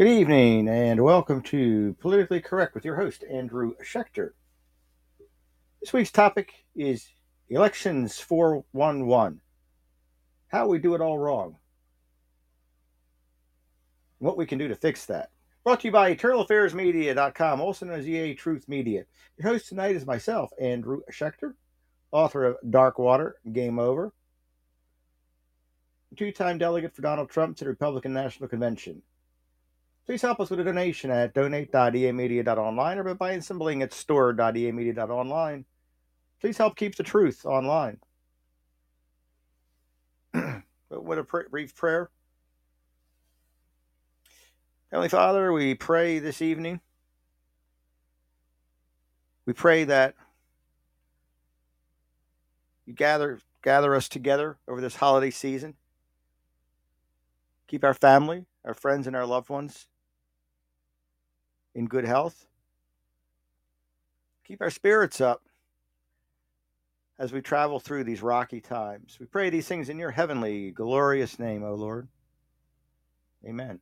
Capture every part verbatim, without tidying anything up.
Good evening and welcome to Politically Correct with your host, Andrew Schechter. This week's topic is Elections four one one, how we do it all wrong, and what we can do to fix that. Brought to you by eternal affairs media dot com, also known as E A Truth Media. Your host tonight is myself, Andrew Schechter, author of Dark Water, Game Over, two-time delegate for Donald Trump to the Republican National Convention. Please help us with a donation at donate dot e a media dot online or by buying some bling at store dot e a media dot online. Please help keep the truth online. What a pr- brief prayer. Heavenly Father, we pray this evening. We pray that you gather gather us together over this holiday season. Keep our family, our friends, and our loved ones in good health. Keep our spirits up as we travel through these rocky times. We pray these things in your heavenly, glorious name, O Lord. Amen.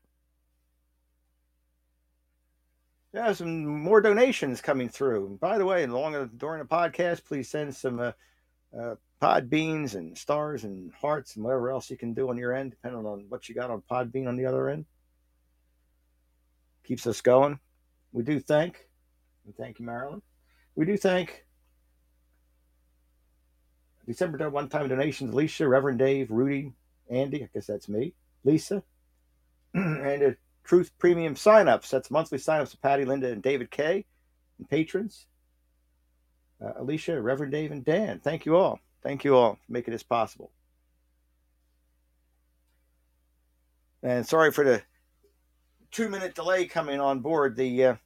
Yeah, some more donations coming through. And by the way, along during the podcast, please send some uh, uh, pod beans and stars and hearts and whatever else you can do on your end, depending on what you got on Podbean on the other end. Keeps us going. We do thank, and thank you, Marilyn. We do thank December one-time donations: Alicia, Reverend Dave, Rudy, Andy. I guess that's me, Lisa, and uh, Truth Premium signups. That's monthly signups to Patty, Linda, and David K. And patrons. Uh, Alicia, Reverend Dave, and Dan. Thank you all. Thank you all for making this possible. And sorry for the two-minute delay coming on board. The uh,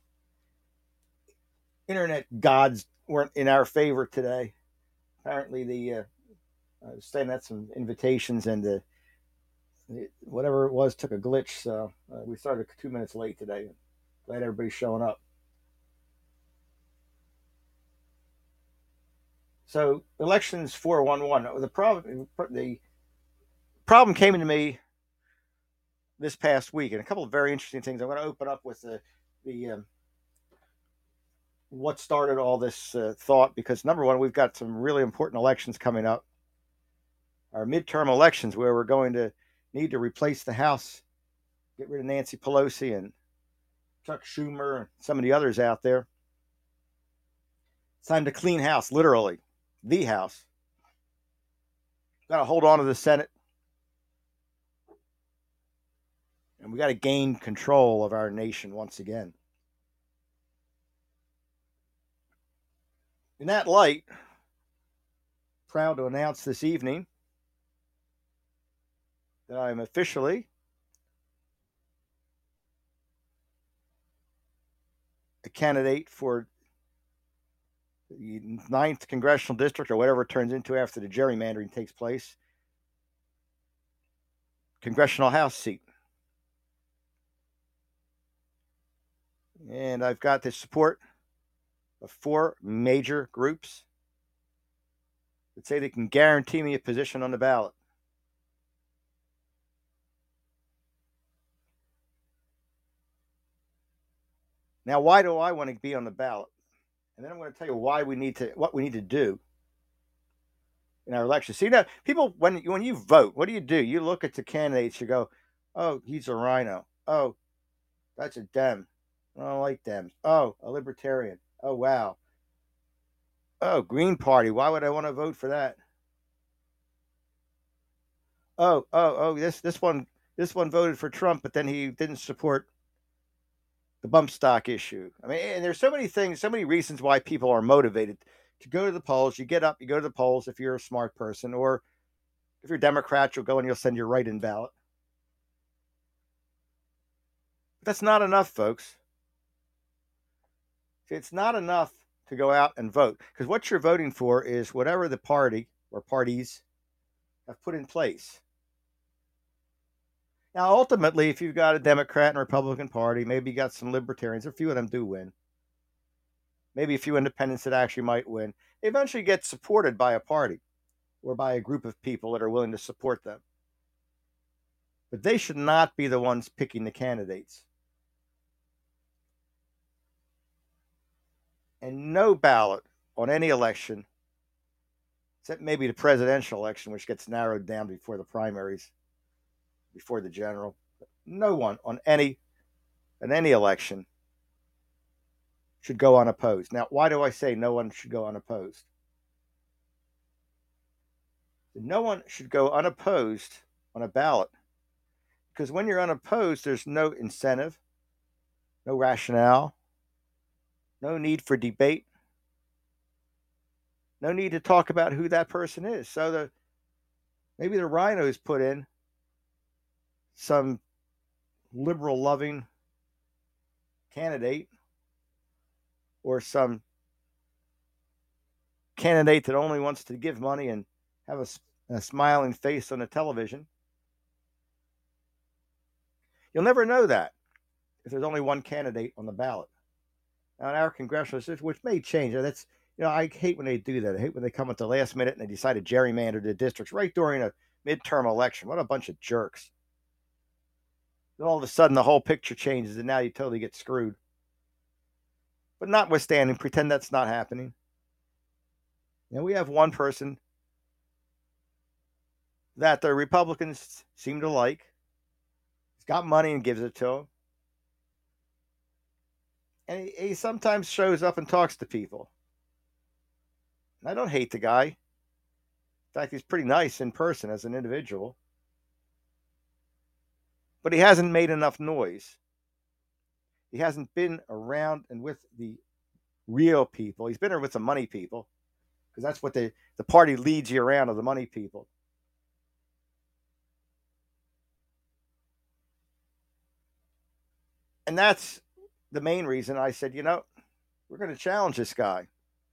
internet gods weren't in our favor today. Apparently, the uh, I was saying that some invitations and the whatever it was took a glitch. So uh, we started two minutes late today. Glad everybody's showing up. So elections four one one. The problem the problem came into me this past week, and a couple of very interesting things. I'm going to open up with the the um, what started all this uh, thought, because number one, we've got some really important elections coming up. Our midterm elections, where we're going to need to replace the House, get rid of Nancy Pelosi and Chuck Schumer and some of the others out there. It's time to clean house, literally, the House. Got to hold on to the Senate. And we got to gain control of our nation once again. In that light, proud to announce this evening that I'm officially a candidate for the ninth congressional district, or whatever it turns into after the gerrymandering takes place, congressional House seat. And I've got the support of four major groups that say they can guarantee me a position on the ballot. Now, why do I want to be on the ballot? And then I'm going to tell you why we need to, what we need to do in our election. See, now, people, when when you vote, what do you do? You look at the candidates, you go, oh, he's a rhino. Oh, that's a Dem. I don't like Dems. Oh, a libertarian. Oh, wow. Oh, Green Party. Why would I want to vote for that? Oh, oh, oh, this this one this one voted for Trump, but then he didn't support the bump stock issue. I mean, and there's so many things, so many reasons why people are motivated to go to the polls. You get up, you go to the polls if you're a smart person, or if you're Democrat, you'll go and you'll send your write-in ballot. But that's not enough, folks. It's not enough to go out and vote, because what you're voting for is whatever the party or parties have put in place. Now, ultimately, if you've got a Democrat and Republican Party, maybe you got some libertarians, a few of them do win. Maybe a few independents that actually might win. They eventually get supported by a party or by a group of people that are willing to support them. But they should not be the ones picking the candidates. And no ballot on any election, except maybe the presidential election, which gets narrowed down before the primaries, before the general. No one on any in any election should go unopposed. Now, why do I say no one should go unopposed? No one should go unopposed on a ballot because when you're unopposed, there's no incentive, no rationale, no need for debate, no need to talk about who that person is. So the maybe the rhinos put in some liberal loving candidate or some candidate that only wants to give money and have a, a smiling face on the television. You'll never know that if there's only one candidate on the ballot. Now, in our congressional system, which may change, that's you know, I hate when they do that. I hate when they come at the last minute and they decide to gerrymander the districts right during a midterm election. What a bunch of jerks. Then all of a sudden, the whole picture changes, and now you totally get screwed. But notwithstanding, pretend that's not happening. And we have one person that the Republicans seem to like. He's got money and gives it to them. And he, he sometimes shows up and talks to people. And I don't hate the guy. In fact, he's pretty nice in person as an individual. But he hasn't made enough noise. He hasn't been around and with the real people. He's been there with the money people. Because that's what the, the party leads you around, are the money people. And that's the main reason I said, you know, we're going to challenge this guy.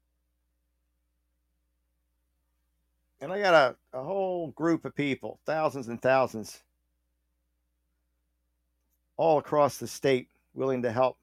And I got a, a whole group of people, thousands and thousands, all across the state willing to help.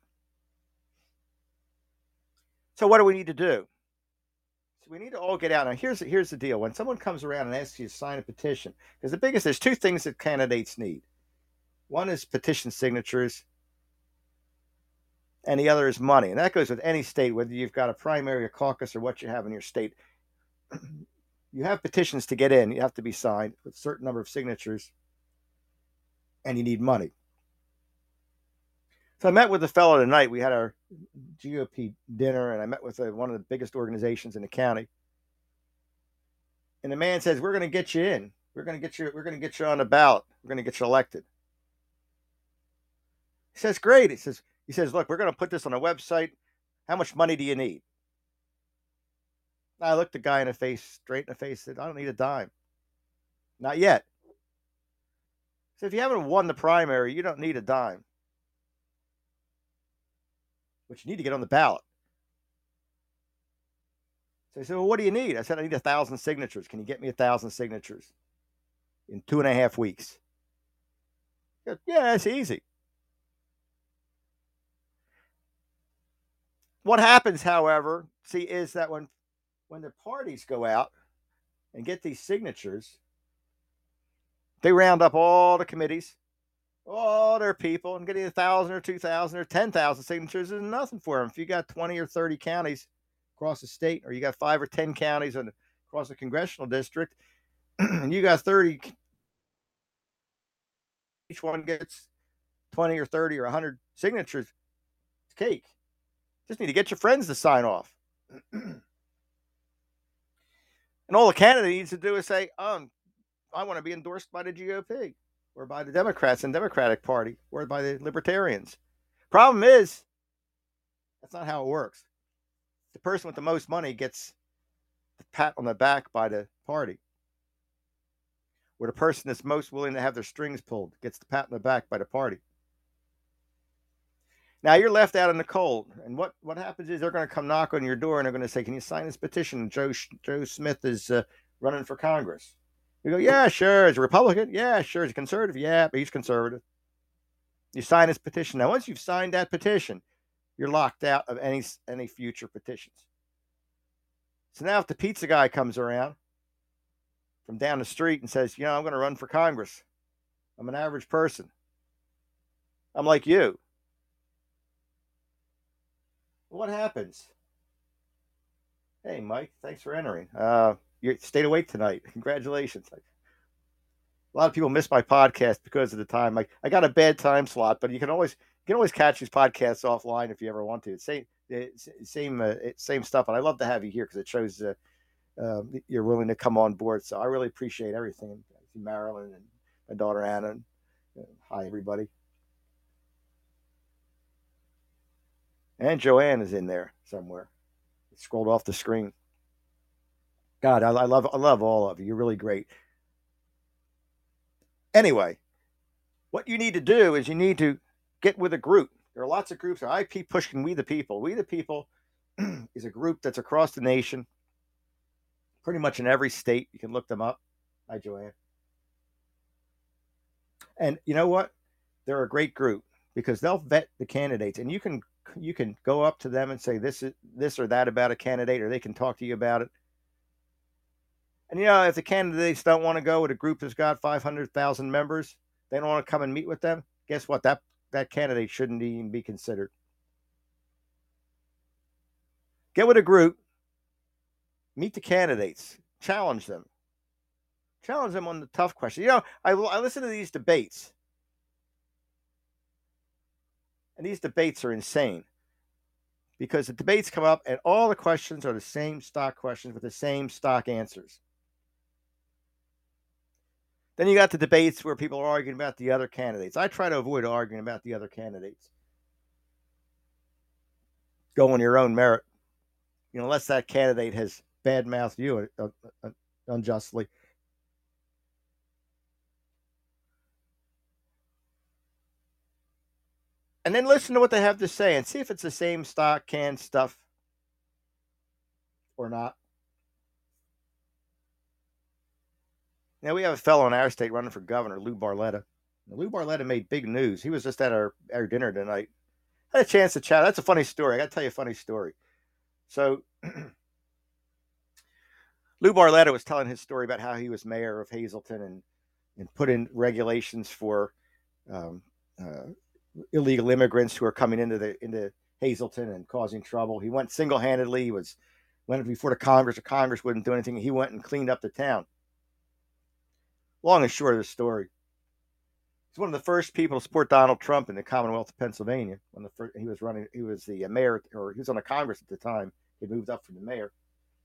So what do we need to do? So we need to all get out. Now, here's, here's the deal. When someone comes around and asks you to sign a petition, because the biggest, there's two things that candidates need. One is petition signatures, and the other is money. And that goes with any state, whether you've got a primary, a caucus, or what you have in your state. You have petitions to get in. You have to be signed with a certain number of signatures, and you need money. So I met with a fellow tonight. We had our G O P dinner, and I met with a, one of the biggest organizations in the county. And the man says, "We're going to get you in. We're going to get you. We're going to get you on the ballot. We're going to get you elected." He says, "Great." He says, "He says, look, we're going to put this on a website. How much money do you need?" I looked the guy in the face, straight in the face, said, "I don't need a dime. Not yet." So if you haven't won the primary, you don't need a dime. But you need to get on the ballot. So he said, "Well, what do you need?" I said, "I need a thousand signatures. Can you get me a thousand signatures in two and a half weeks?" He goes, "Yeah, it's easy." What happens, however, see, is that when when the parties go out and get these signatures, they round up all the committees, all their people, and getting a thousand or two thousand or ten thousand signatures is nothing for them. If you got twenty or thirty counties across the state, or you got five or ten counties on, across a congressional district, and you got thirty, each one gets twenty or thirty or one hundred signatures, it's cake. Just need to get your friends to sign off. And all the candidate needs to do is say, um, I want to be endorsed by the G O P or by the Democrats and Democratic Party or by the Libertarians. Problem is, that's not how it works. The person with the most money gets the pat on the back by the party. Or the person that's most willing to have their strings pulled gets the pat on the back by the party. Now you're left out in the cold, and what, what happens is they're going to come knock on your door and they're going to say, "Can you sign this petition? Joe Joe Smith is uh, running for Congress." You go, "Yeah, sure." Is a Republican? "Yeah, sure." Is a conservative? "Yeah, but he's conservative." You sign this petition. Now, once you've signed that petition, you're locked out of any any future petitions. So now, if the pizza guy comes around from down the street and says, "You know, I'm going to run for Congress," I'm an average person. I'm like you. What happens? Hey, Mike, thanks for entering. Uh, you stayed awake tonight. Congratulations. A lot of people miss my podcast because of the time. Like I got a bad time slot, but you can always you can always catch these podcasts offline if you ever want to. It's same it's same uh, same stuff, and I love to have you here because it shows uh, uh, you're willing to come on board. So I really appreciate everything. Marilyn and my daughter Anna. And, uh, hi everybody. And Joanne is in there somewhere. It scrolled off the screen. God, I, I love I love all of you. You're really great. Anyway, what you need to do is you need to get with a group. There are lots of groups. I keep pushing We the People. We the People is a group that's across the nation, pretty much in every state. You can look them up. Hi, Joanne. And you know what? They're a great group because they'll vet the candidates, and you can you can go up to them and say this is this or that about a candidate, or they can talk to you about it. And you know, if the candidates don't want to go with a group that's got five hundred thousand members, they don't want to come and meet with them. Guess what? That that candidate shouldn't even be considered. Get with a group, meet the candidates, challenge them, challenge them on the tough question. You know, I, I listen to these debates, and these debates are insane because the debates come up and all the questions are the same stock questions with the same stock answers. Then you got the debates where people are arguing about the other candidates. I try to avoid arguing about the other candidates. Go on your own merit, you know, unless that candidate has bad mouthed you uh, uh, unjustly. And then listen to what they have to say and see if it's the same stock canned stuff or not. Now, we have a fellow in our state running for governor, Lou Barletta. Now, Lou Barletta made big news. He was just at our, our dinner tonight. I had a chance to chat. That's a funny story. I got to tell you a funny story. So, Lou Barletta was telling his story about how he was mayor of Hazleton and, and put in regulations for um, uh, illegal immigrants who are coming into the into Hazleton and causing trouble. He went single handedly. He was went before the Congress. The Congress wouldn't do anything. He went and cleaned up the town. Long and short of the story, he's one of the first people to support Donald Trump in the Commonwealth of Pennsylvania. When the first, he was running, he was the mayor, or he was on the Congress at the time. He moved up from the mayor.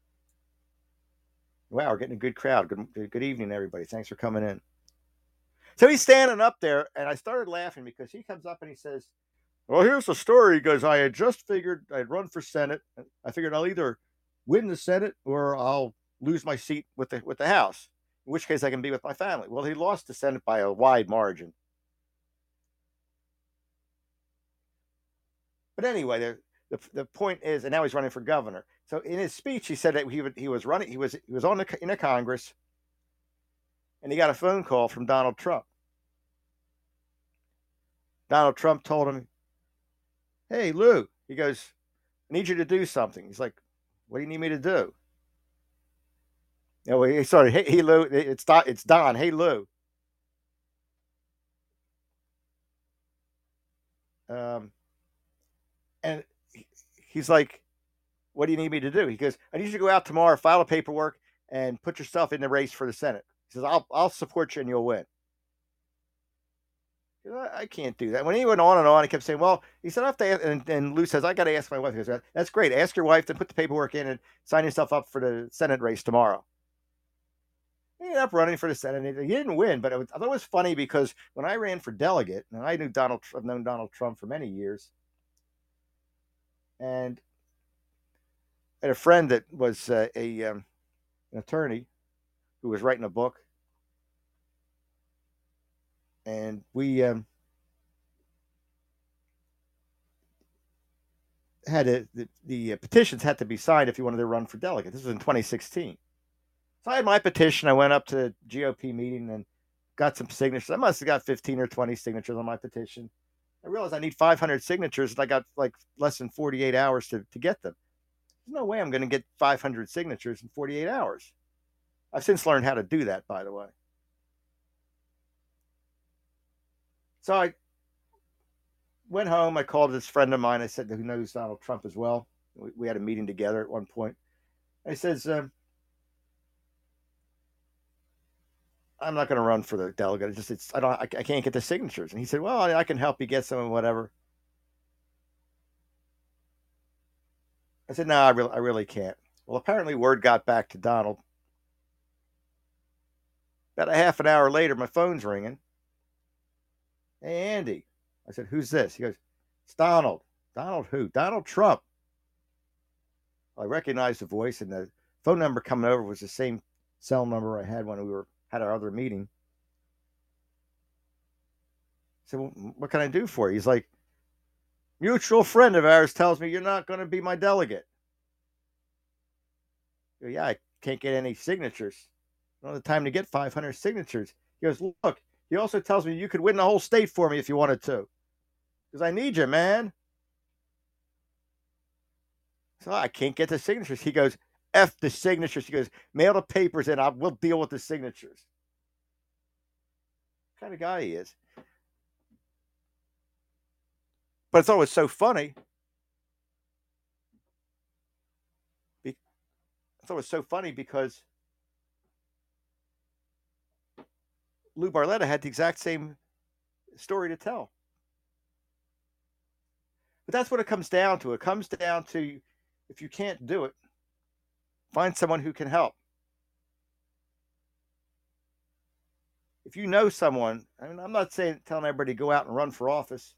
Wow, we're getting a good crowd. Good, good evening, everybody. Thanks for coming in. So he's standing up there, and I started laughing because he comes up and he says, well, here's the story. He goes, I had just figured I'd run for Senate. I figured I'll either win the Senate or I'll lose my seat with the with the House, in which case I can be with my family. Well, he lost the Senate by a wide margin. But anyway, the, the, the point is, and now he's running for governor. So in his speech, he said that he, he was running, he was he was on the, in a Congress, and he got a phone call from Donald Trump. Donald Trump told him, hey, Lou, he goes, I need you to do something. He's like, what do you need me to do? No, he started, hey, hey Lou, it's Don, it's Don, hey, Lou. Um, and he's like, what do you need me to do? He goes, I need you to go out tomorrow, file the paperwork, and put yourself in the race for the Senate. He says, I'll, I'll support you and you'll win. I can't do that. When he went on and on, he kept saying, well, he said, I have to ask, and, and Lou says, I got to ask my wife. He goes, that's great. Ask your wife, then put the paperwork in and sign yourself up for the Senate race tomorrow. He ended up running for the Senate. He didn't win, but it was, I thought it was funny because when I ran for delegate, and I knew Donald, I've known Donald Trump for many years, and I had a friend that was uh, a um, an attorney who was writing a book, and we um, had a, the, the petitions had to be signed if you wanted to run for delegate. This was in twenty sixteen. So I had my petition. I went up to the G O P meeting and got some signatures. I must have got fifteen or twenty signatures on my petition. I realized I need five hundred signatures, and I got like less than forty-eight hours to, to get them. There's no way I'm going to get five hundred signatures in forty-eight hours. I've since learned how to do that, by the way. So I went home. I called this friend of mine. I said, who knows Donald Trump as well. We, we had a meeting together at one point. I says, um, I'm not going to run for the delegate. It's just, it's, I don't, I, I can't get the signatures. And he said, well, I, I can help you get some and whatever. I said, no, I really, I really can't. Well, apparently word got back to Donald. About a half an hour later, my phone's ringing. Hey, Andy. I said, who's this? He goes, it's Donald. Donald who? Donald Trump. I recognized the voice, and the phone number coming over was the same cell number I had when we were had our other meeting. I said, well, what can I do for you? He's like, mutual friend of ours tells me you're not going to be my delegate. I go, yeah, I can't get any signatures. I don't have the time to get five hundred signatures. He goes, look, he also tells me you could win the whole state for me if you wanted to. Because I need you, man. So I can't get the signatures. He goes, F the signatures. He goes, mail the papers in. I will deal with the signatures. What kind of guy he is. But I thought it was so funny. I thought it was so funny because Lou Barletta had the exact same story to tell. But that's what it comes down to. It comes down to, if you can't do it, find someone who can help. If you know someone, I mean, I'm not saying telling everybody to go out and run for office.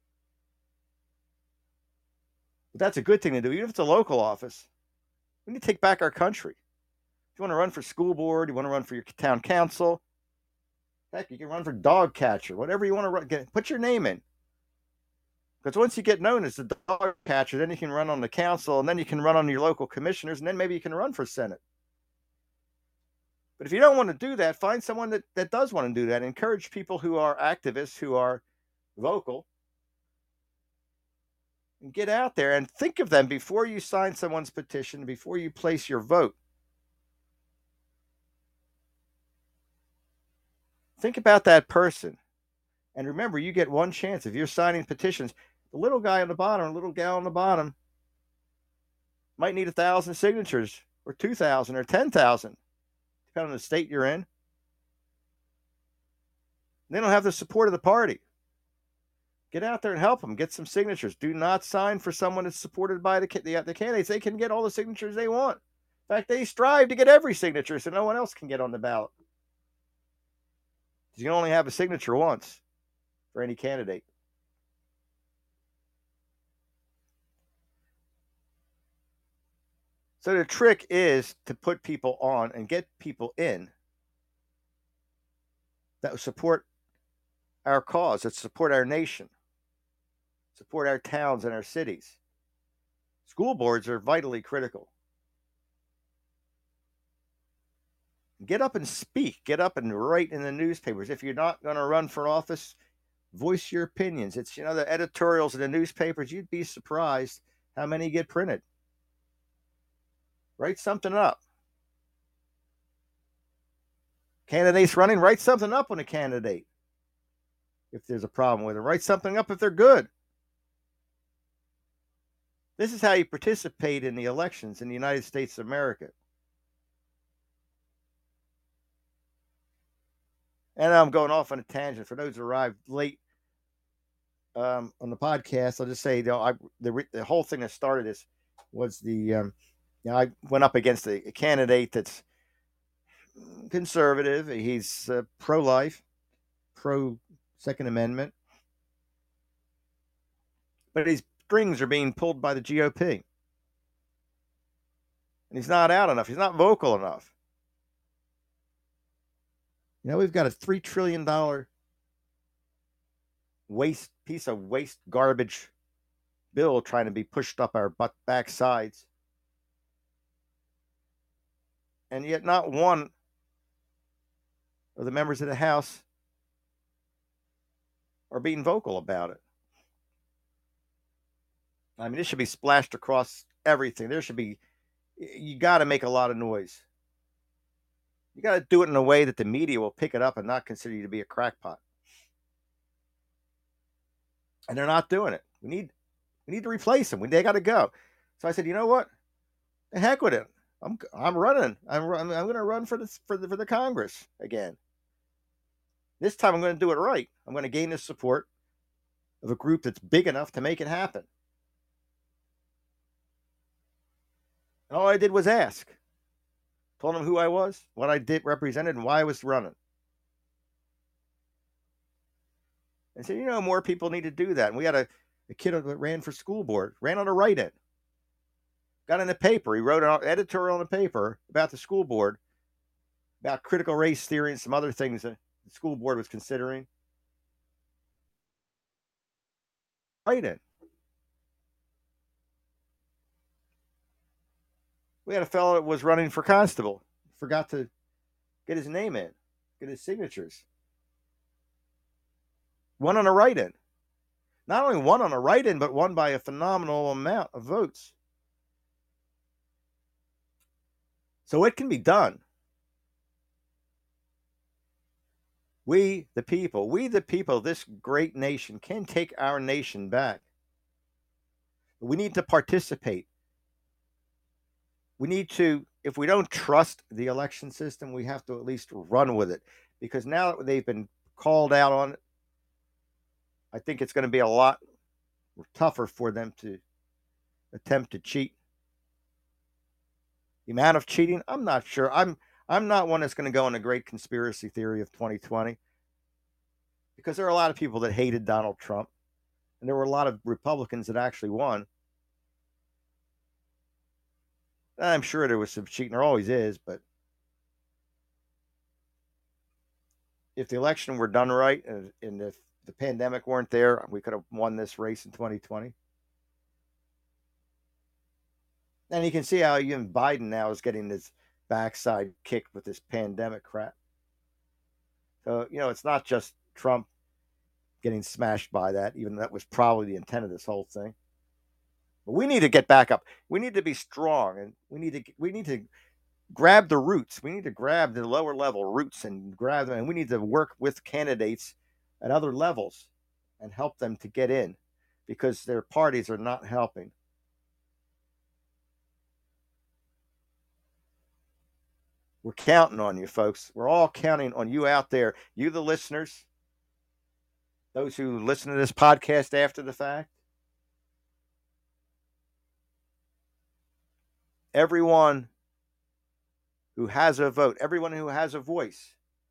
But that's a good thing to do, even if it's a local office. We need to take back our country. If you want to run for school board, you want to run for your town council, heck, you can run for dog catcher, whatever you want to run, get, put your name in. Because once you get known as the dog catcher, then you can run on the council, and then you can run on your local commissioners, and then maybe you can run for Senate. But if you don't want to do that, find someone that, that does want to do that. Encourage people who are activists, who are vocal, and get out there and think of them before you sign someone's petition, before you place your vote. Think about that person. And remember, you get one chance. If you're signing petitions, the little guy on the bottom, little gal on the bottom, might need a thousand signatures, or two thousand, or ten thousand, depending on the state you're in. They don't have the support of the party. Get out there and help them. Get some signatures. Do not sign for someone that's supported by the, the, the candidates. They can get all the signatures they want. In fact, they strive to get every signature so no one else can get on the ballot. You can only have a signature once for any candidate. So the trick is to put people on and get people in that support our cause, that support our nation, support our towns and our cities. School boards are vitally critical. Get up and speak. Get up and write in the newspapers. If you're not going to run for office, voice your opinions. It's, you know, the editorials in the newspapers, you'd be surprised how many get printed. Write something up. Candidates running, write something up on a candidate. If there's a problem with it, write something up if they're good. This is how you participate in the elections in the United States of America. And I'm going off on a tangent. For those who arrived late um, on the podcast, I'll just say, you know, I, the the whole thing that started this was the, um, you know, I went up against a, a candidate that's conservative. He's uh, pro-life, pro-Second Amendment, but his strings are being pulled by the G O P, and he's not out enough. He's not vocal enough. You know, we've got a three trillion dollars waste piece of waste garbage bill trying to be pushed up our butt backsides. And yet not one of the members of the House are being vocal about it. I mean, this should be splashed across everything. There should be, you got to make a lot of noise. You got to do it in a way that the media will pick it up and not consider you to be a crackpot. and they're not doing it. We need we need to replace them. They got to go. So I said, you know what? The heck with it. I'm I'm running. I'm I'm, I'm going to run for this for the for the Congress again. This time I'm going to do it right. I'm going to gain the support of a group that's big enough to make it happen. And all I did was ask. Told them who I was, what I did represented, and why I was running. And said, you know, more people need to do that. And we had a, a kid that ran for school board, ran on a write-in. Got in the paper. He wrote an editorial in the paper about the school board, about critical race theory and some other things that the school board was considering. Write-in. We had a fellow that was running for constable. Forgot to get his name in, get his signatures. Won on a write-in. Not only won on a write-in, but won by a phenomenal amount of votes. So it can be done. We, the people, we, the people, this great nation can take our nation back. We need to participate. We need to, if we don't trust the election system, we have to at least run with it. Because now that they've been called out on it, I think it's going to be a lot tougher for them to attempt to cheat. The amount of cheating, I'm not sure. I'm I'm not one that's going to go on a great conspiracy theory of twenty twenty, because there are a lot of people that hated Donald Trump, and there were a lot of Republicans that actually won. I'm sure there was some cheating. There always is, but if the election were done right, and, and if the pandemic weren't there, we could have won this race in twenty twenty. And you can see how even Biden now is getting his backside kicked with this pandemic crap. So, you know, it's not just Trump getting smashed by that, even though that was probably the intent of this whole thing. But we need to get back up. We need to be strong, and we need to we need to grab the roots. We need to grab the lower level roots and grab them, and we need to work with candidates at other levels and help them to get in, because their parties are not helping. We're counting on you, folks. We're all counting on you out there. You, the listeners, those who listen to this podcast after the fact, everyone who has a vote, everyone who has a voice.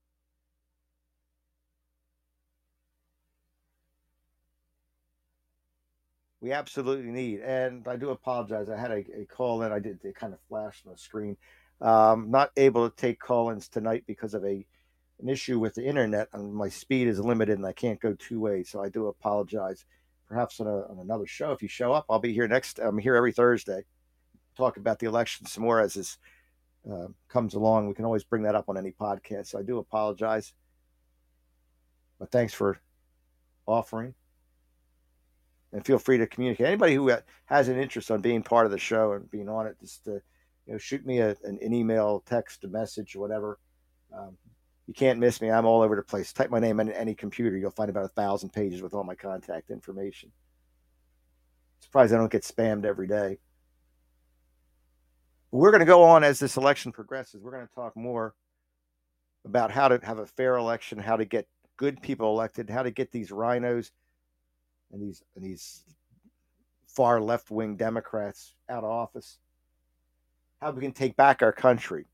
We absolutely need, and I do apologize. I had a, a call in. I did. It kind of flashed on the screen. Um, not able to take call-ins tonight because of a an issue with the internet, and my speed is limited, and I can't go two ways. So I do apologize. Perhaps on, a, on another show, if you show up, I'll be here next. I'm here every Thursday. Talk about the election some more as this uh, comes along. We can always bring that up on any podcast. So I do apologize, but thanks for offering. And feel free to communicate. Anybody who has an interest on being part of the show and being on it, just uh, you know, shoot me a, an, an email, text, a message, or whatever. Um, you can't miss me. I'm all over the place. Type my name on any computer. You'll find about a thousand pages with all my contact information. Surprised I don't get spammed every day. But we're going to go on as this election progresses. We're going to talk more about how to have a fair election, how to get good people elected, how to get these rhinos and these and these far left-wing Democrats out of office, how we can take back our country.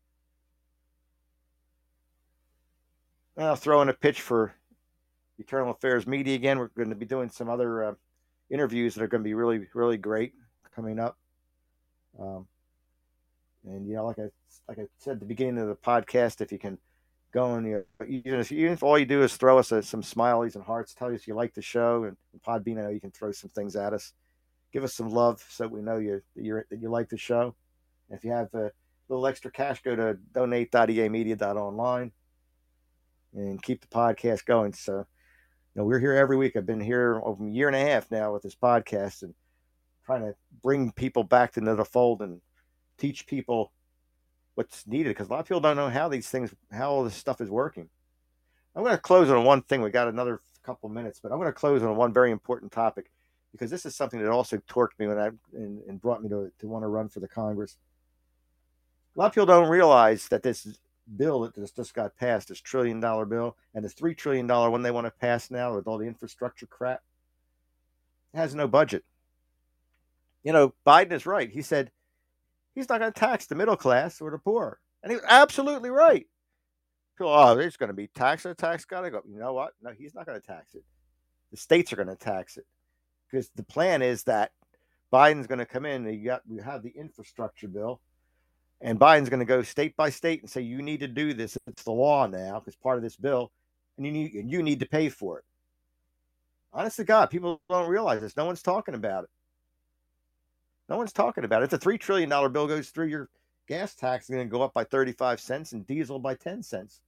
And I'll throw in a pitch for Eternal Affairs Media again. We're going to be doing some other uh, interviews that are going to be really, really great coming up. Um, and you know, like I like I said at the beginning of the podcast, if you can go and you know, even if, even if all you do is throw us a, some smileys and hearts, tell us you like the show, and Podbean, I know you can throw some things at us. Give us some love so we know you that, you're, that you like the show. And if you have a little extra cash, go to donate dot e a media dot online and keep the podcast going. So, you know, we're here every week. I've been here over a year and a half now with this podcast and trying to bring people back into the fold and teach people what's needed, because a lot of people don't know how these things, how all this stuff is working. I'm going to close on one thing. We got another a couple minutes, but I'm going to close on one very important topic because this is something that also torqued me when I and, and brought me to, to want to run for the Congress. A lot of people don't realize that this bill that just, just got passed, this trillion dollar bill, and this three trillion dollar one they want to pass now with all the infrastructure crap, has no budget. You know, Biden is right. He said he's not going to tax the middle class or the poor, and he was absolutely right. People, oh, there's going to be tax. The tax got to go. You know what? No, he's not going to tax it. The states are going to tax it because the plan is that Biden's going to come in. And you got we have the infrastructure bill, and Biden's going to go state by state and say you need to do this. It's the law now because part of this bill, and you need and you need to pay for it. Honest to God, people don't realize this. No one's talking about it. No one's talking about it. If the three trillion dollar bill goes through, your gas tax is going to go up by thirty-five cents and diesel by ten cents.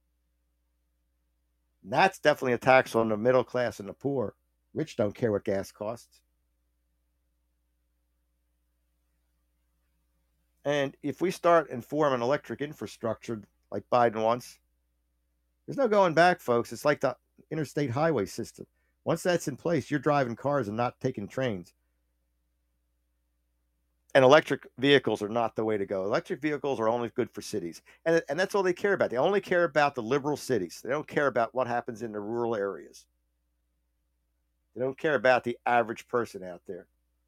And that's definitely a tax on the middle class and the poor. Rich don't care what gas costs. And if we start and form an electric infrastructure like Biden wants, there's no going back, folks. It's like the interstate highway system. Once that's in place, you're driving cars and not taking trains. And electric vehicles are not the way to go. Electric vehicles are only good for cities. And, and that's all they care about. They only care about the liberal cities. They don't care about what happens in the rural areas. They don't care about the average person out there.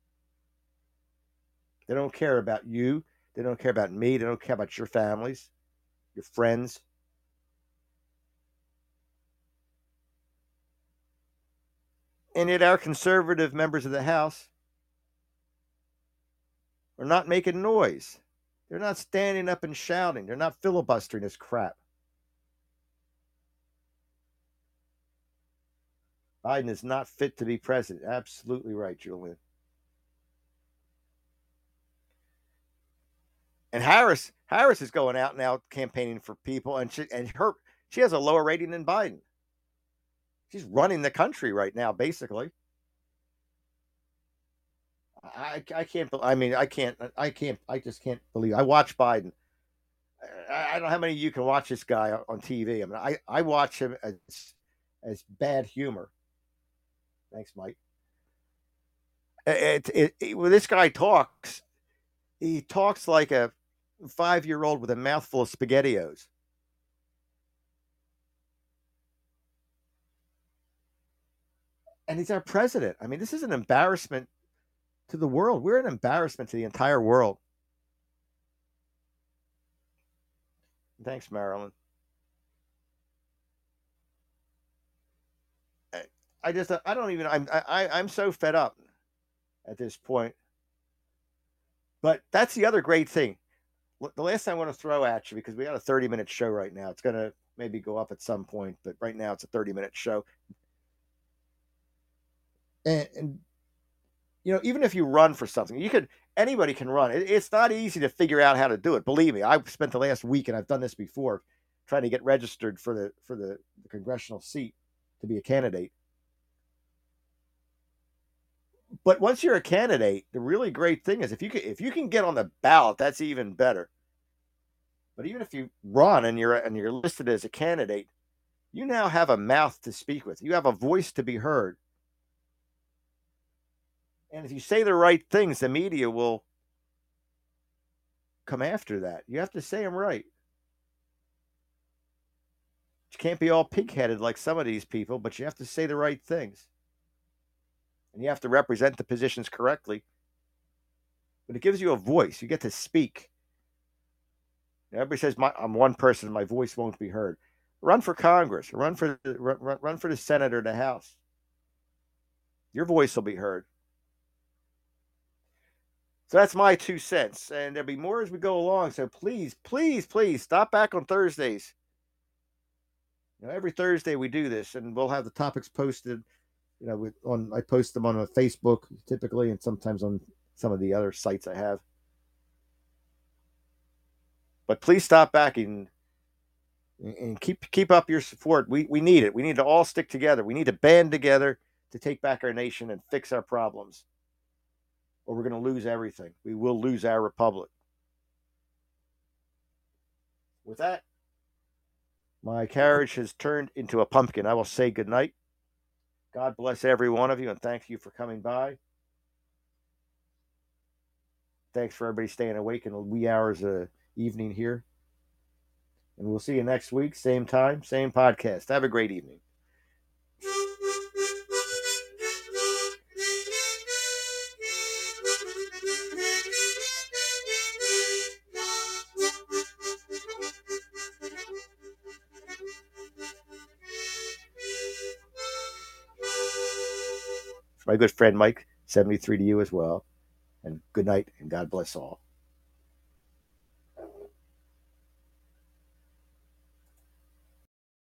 They don't care about you. They don't care about me. They don't care about your families, your friends. And yet our conservative members of the House are not making noise. They're not standing up and shouting. They're not filibustering this crap. Biden is not fit to be president. Absolutely right, Julian. And Harris, Harris is going out now campaigning for people, and she and her she has a lower rating than Biden. She's running the country right now, basically. I, I can't. I mean, I can't. I can't. I just can't believe. I watch Biden. I, I don't know how many of you can watch this guy on T V. I mean, I, I watch him as as bad humor. Thanks, Mike. It, it, it, when this guy talks, he talks like a five year old with a mouthful of SpaghettiOs. And he's our president. I mean, this is an embarrassment to the world. We're an embarrassment to the entire world. Thanks, Marilyn. I just, I don't even, I'm, I, I'm so fed up at this point. But that's the other great thing. The last thing I want to throw at you, because we got a thirty minute show right now. It's going to maybe go up at some point, but right now it's a thirty minute show. And, and you know, even if you run for something, you could, anybody can run. It, it's not easy to figure out how to do it. Believe me, I've spent the last week, and I've done this before, trying to get registered for the for the, the congressional seat to be a candidate. But once you're a candidate, the really great thing is if you can if you can get on the ballot, that's even better. But even if you run and you're and you're listed as a candidate, you now have a mouth to speak with. You have a voice to be heard. And if you say the right things, the media will come after that. You have to say them right. You can't be all pig-headed like some of these people, but you have to say the right things. And you have to represent the positions correctly. But it gives you a voice. You get to speak. Everybody says, my, I'm one person, my voice won't be heard. Run for Congress. Run for, run, run for the Senate or the House. Your voice will be heard. So that's my two cents. And there'll be more as we go along. So please, please, please stop back on Thursdays. You know, every Thursday we do this, and we'll have the topics posted. You know, with, on I post them on a Facebook typically, and sometimes on some of the other sites I have. But please stop back and and keep keep up your support. We we need it. We need to all stick together. We need to band together to take back our nation and fix our problems. Or we're going to lose everything. We will lose our republic. With that, my carriage has turned into a pumpkin. I will say goodnight. God bless every one of you, and thank you for coming by. Thanks for everybody staying awake in the wee hours of evening here. And we'll see you next week, same time, same podcast. Have a great evening. My good friend Mike, seventy-three to you as well. And good night, and God bless all.